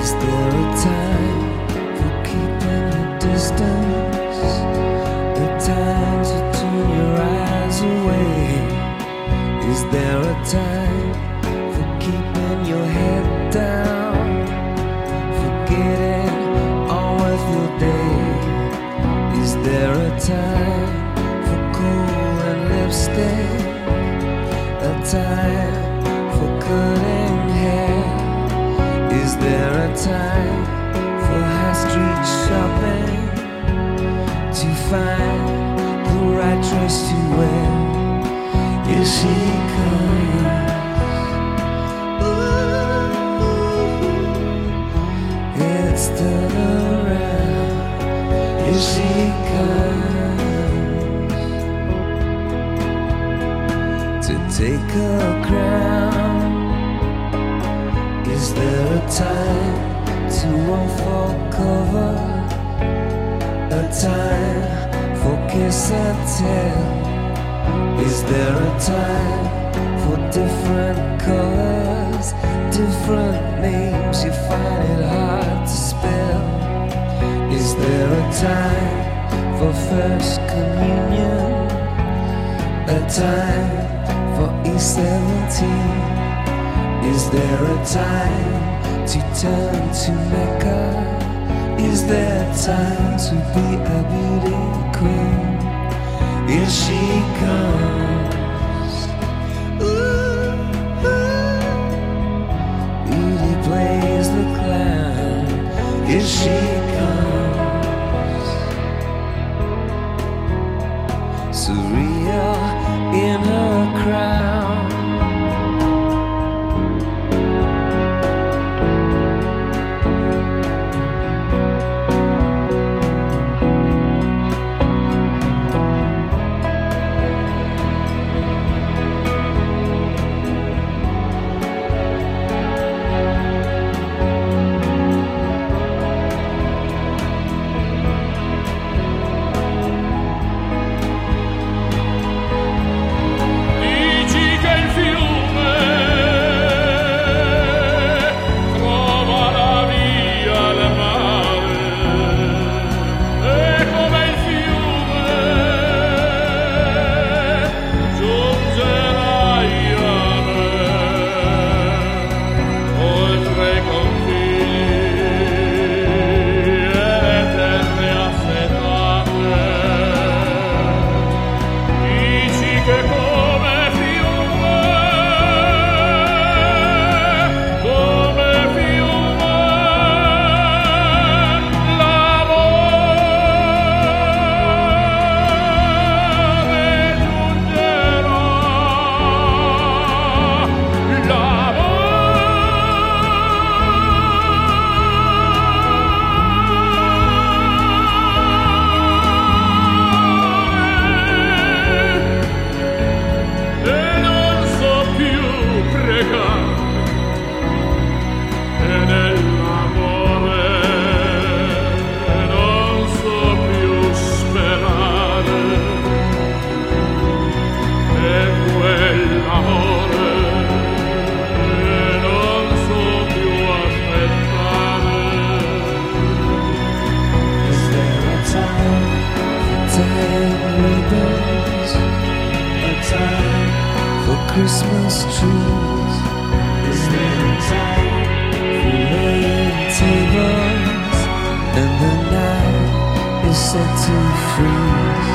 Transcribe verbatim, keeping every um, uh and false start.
Is there a time for keeping your distance? A time to turn your eyes away? Is there a time for keeping your head down? Forgetting all of your day? Is there a time for cool and lipstick? A time for cutting hair? Is there a time for high street shopping? To find the right dress to wear? Here she comes. Ooh, it's turned around. Here she comes to take her crown. Is there a time to run for cover? A time for kiss and tell? Is there a time for different colors, different names you find it hard to spell? Is there a time for first communion? A time for E seventeen? Is there a time to turn to Mecca? Is there time to be a beauty queen? Here she comes. Ooh, ooh. Beauty plays the clown. Here she comes. Surreal in her crown. Christmas trees. Is there a time for laying tables? And the night is set to freeze.